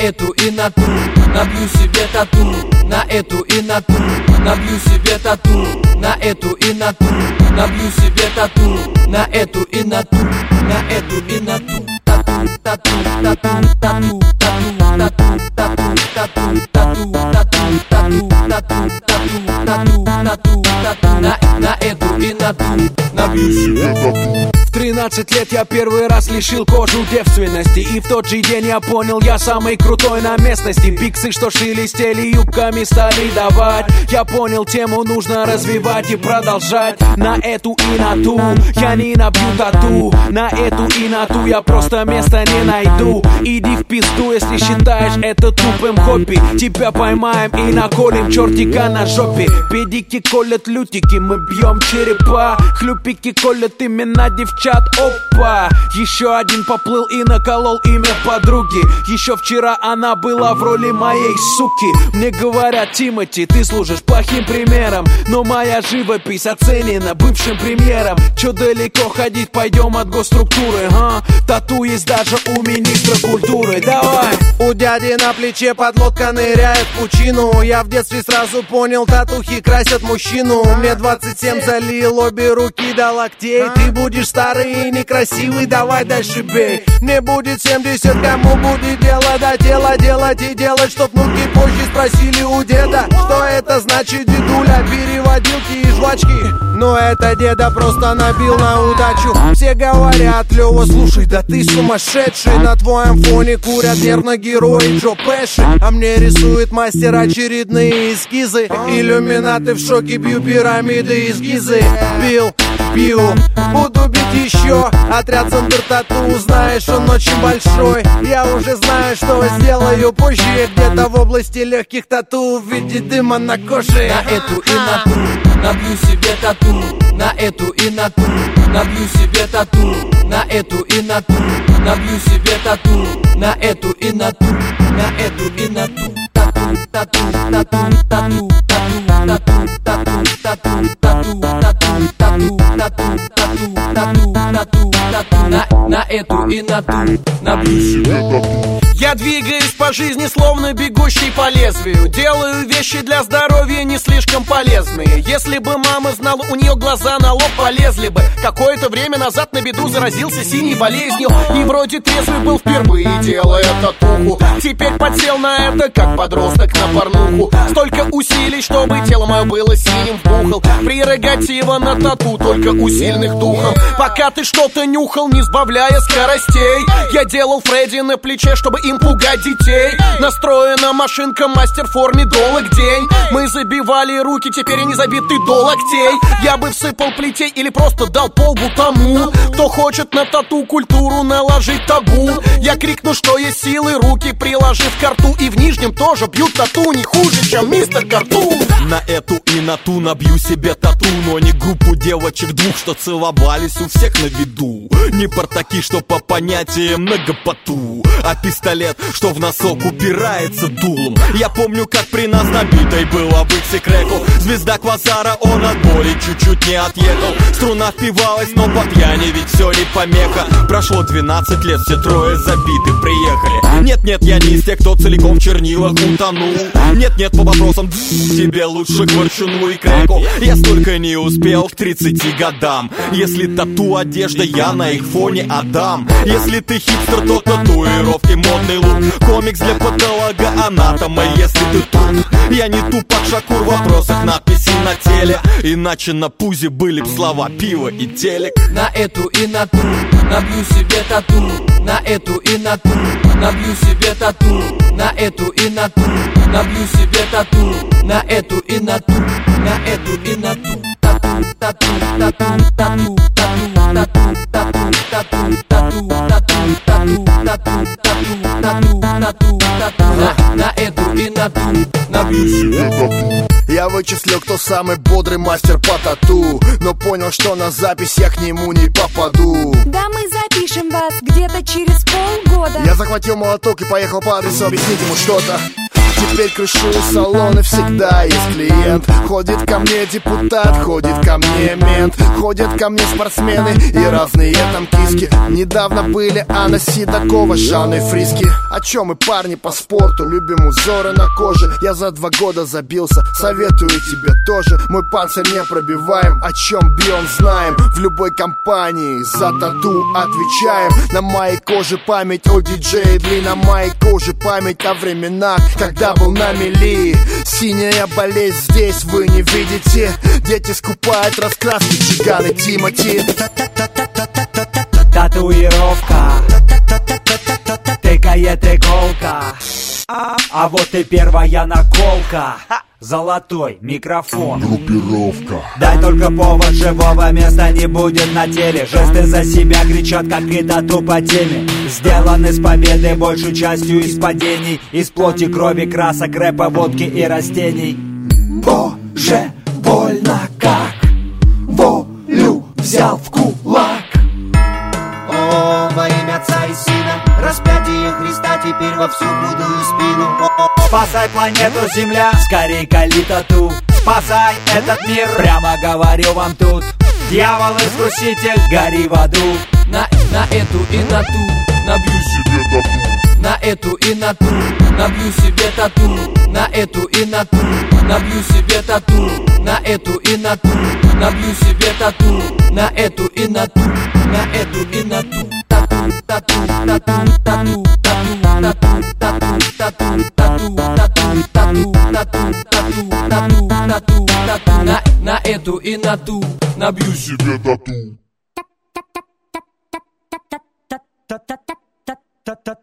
эту и на ту, набью себе тату. На эту и на ту, набью себе тату. На эту и на ту, набью себе тату. На эту и на ту, на эту и на ту. Тату, тату, тату, тату, тату, тату, тату, тату, тату, тату, тату, тату, тату, тату, тату. На эту и на ту, набью себе тату. В 13 лет я первый раз лишил кожу девственности, и в тот же день я понял, я самый крутой на местности. Биксы, что шелестели юбками, стали давать. Я понял, тему нужно развивать и продолжать. На эту и на ту я не набью тату. На эту и на ту я просто места не найду. Иди в пизду, если считаешь это тупым хобби. Тебя поймаем и наколем чертика на жопе. Педики колят лютики, мы бьем черепа. Хлюпики колят имена девчат. Опа! Еще один поплыл и наколол имя подруги. Еще вчера она была в роли моей суки. Мне говорят: Тимати, ты служишь плохим примером, но моя живопись оценена бывшим премьером. Че далеко ходить, пойдем от госструктуры, Тату есть даже у министра культуры. Давай! У дяди на плече подлодка ныряет в пучину. Я в детстве сразу понял, татухи красят мужчину. Мне 27, залил обе руки до локтей. Ты будешь старый и некрасивый, давай дальше бей. Мне будет 70, кому будет дело до тела делать и делать, чтоб внуки позже спросили у деда, что это значит, дедуля, переводилки и жвачки. Но это деда просто набил на удачу. Все говорят: Лёва, слушай, да ты сумасшедший. На твоем фоне курят нервно герои Джо Пэши, а мне рисует мастер очередные эскизы. Иллюминаты в шоке, бью пирамиды из Гизы. Пью, буду бить еще. Отряд Зандер Тату, знаешь, он очень большой. Я уже знаю, что сделаю позже. Где-то в области легких тату в виде дыма на коже. На эту и на ту, набью себе тату. На эту и на ту, набью себе тату. На эту и на ту, набью себе тату. На эту и на ту, на эту и на ту. Тату, тату, тату, тату, тату, тату, тату, тату, тату, тату, тату, тату, тату, тату, тату. На эту и на ту, набью себе тату. Я двигаюсь по жизни, словно бегущий по лезвию. Делаю вещи для здоровья не слишком полезные. Если бы мама знала, у нее глаза на лоб полезли бы. Какое-то время назад на беду заразился синей болезнью. И вроде трезвый был впервые, делая татуху. Теперь подсел на это, как подросток на порнуху. Столько усилий, чтобы тело мое было синим вбухал. Прерогатива на тату только у сильных духом. Пока ты что-то нюхал, не сбавляя скоростей. Я делал Фредди на плече, чтобы им пугать детей. Настроена машинка, мастер в форме до локтей. Мы забивали руки, теперь они забиты до локтей. Я бы всыпал плетей или просто дал полбу тому, кто хочет на тату культуру наложить табу. Я крикну, что есть силы, руки приложив к рту. И в нижнем тоже бьют тату не хуже, чем мистер Картун. На эту и на ту набью себе тату, но не группу девочек двух, что целовались у всех на виду. Не портаки, что по понятиям многопоту, а пистолет, что в носок упирается дулом. Я помню, как при нас набитой было быть секрету. Звезда Квазара, он от боли чуть-чуть не отъехал. Струна впивалась, но по пьяни ведь все не помеха. Прошло 12 лет, все трое забиты, приехали. Нет-нет, я не из тех, кто целиком в чернилах утонул. Нет-нет, по вопросам тебе лучше к ворчуну и креку. Я столько не успел к 30 годам. Если тату одежда, я на их фоне Адам. Если ты хипстер, то татуировки, модный лук. Комикс для патолога-анатома, если ты тут. Я не Тупак Шакур в вопросах надписи на теле. Иначе на пузе были б слова пиво и телек. На эту и на ту, набью себе тату. На эту и на ту, набью себе тату. На эту и на ту, набью себе тату. На эту и на ту, на эту и на ту. Тату, тату, тату, тату, тату, тату, тату, тату, тату, тату, тату, тату, тату, тату, тату. На эту и на ту, набью себе тату. Я вычислил, кто самый бодрый мастер по тату, но понял, что на запись я к нему не попаду. Да мы запишем вас где-то через полгода. Я захватил молоток и поехал по адресу объяснить ему что-то. Теперь крышую салоны, всегда есть клиент. Ходит ко мне депутат, ходит ко мне мент, ходят ко мне спортсмены и разные там киски. Недавно были Анна Седокова с Жанной Фриски. О чем мы, парни, по спорту? Любим узоры на коже. Я за 2 года забился, советую тебе тоже. Мой панцирь не пробиваем, о чем биом знаем. В любой компании за тату отвечаем. На моей коже память о диджее Дли, на моей коже память о временах, когда был на мели. Синяя болезнь здесь вы не видите. Дети скупают раскраски, чиганы Тимати. Татуировка тыкает иголка, а вот и первая наколка. Золотой микрофон. Группировка. Дай только повод, живого места не будет на теле. Жесты за себя кричат, как и тату по теме. Сделаны с победы, большей частью из падений, из плоти, крови, красок, рэпа, водки и растений. Боже, больно как волю взял в кулак. О, во имя Отца и Сына, распятие Христа теперь во всю худую спину. Спасай планету Земля, скорей кали тату. Спасай этот мир, прямо говорю вам тут. Дьявол-искуситель, гори в аду. На эту и на ту набью себе тату. На эту и на ту набью себе тату. На эту и на ту набью себе тату. На эту и на ту набью себе тату. На эту и на ту, на эту и на ту. Тату, тату, тату, тату, тату, тату, тату, тату, тату, тату, тату, тату, тату, тату, тату. На эту и на ту набью себе тату.